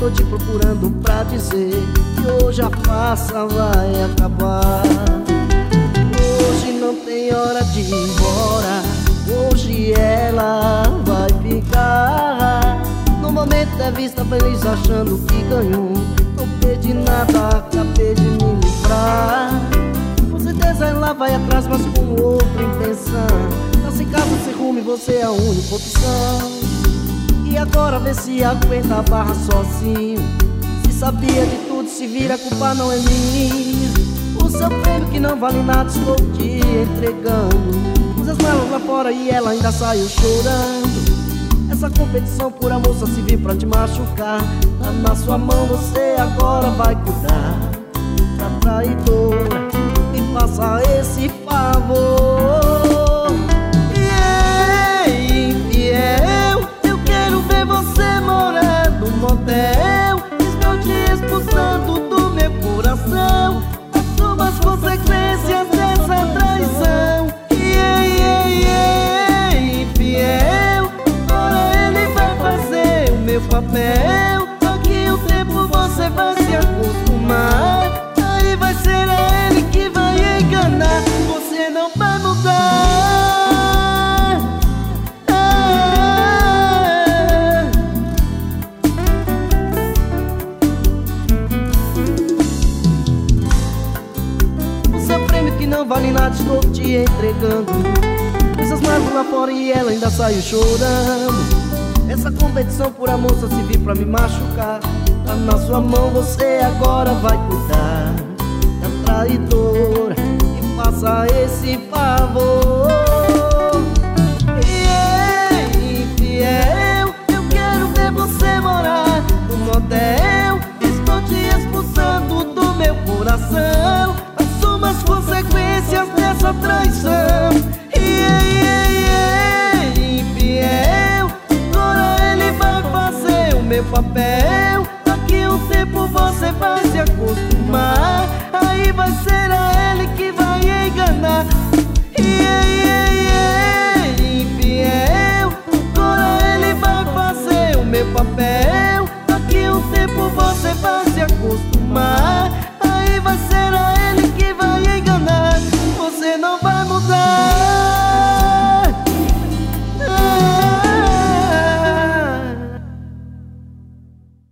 tô te procurando pra dizer que hoje a farsa vai acabar. Hoje não tem hora de ir embora, hoje ela vai ficar. No momento é vista feliz achando que ganhou, não perdi nada, acabei de me livrar. Com certeza ela vai atrás, mas com outra intenção. Tá sem casa, sem rumo e você é a única opção. E agora vê se aguenta a barra sozinho. Se sabia de tudo, se vira, a culpa não é minha. O seu prêmio que não vale nada estou te entregando. Pus as malas lá fora e ela ainda saiu chorando. Essa competição por amor só se vir pra te machucar. Tá na sua mão, você agora vai cuidar da traidora. Me faça esse favor. Infiel, eu quero ver você morando no motel. Estou te expulsando do meu coração. Assuma as consequências dessa traição. Infiel, agora ele vai fazer o meu papel. Daqui um tempo você vai se acostumar. Aí vai ser a ele que vai enganar. Você não vai mudar. O seu prêmio que não vale nada estou te entregando. Essas malas lá fora e ela ainda saiu chorando. Essa competição por amor só se vir pra me machucar. Tá na sua mão, você agora vai cuidar da traidora. E faça esse favor. Infiel, eu quero ver você morar no motel. Estou te expulsando do meu coração. Assuma as consequências dessa traição. Infiel, agora ele vai fazer o meu papel. Daqui um tempo você vai se acostumar. Aí vai ser a ele que vai enganar. Infiel, agora ele vai fazer o meu papel. Daqui um tempo você vai se acostumar.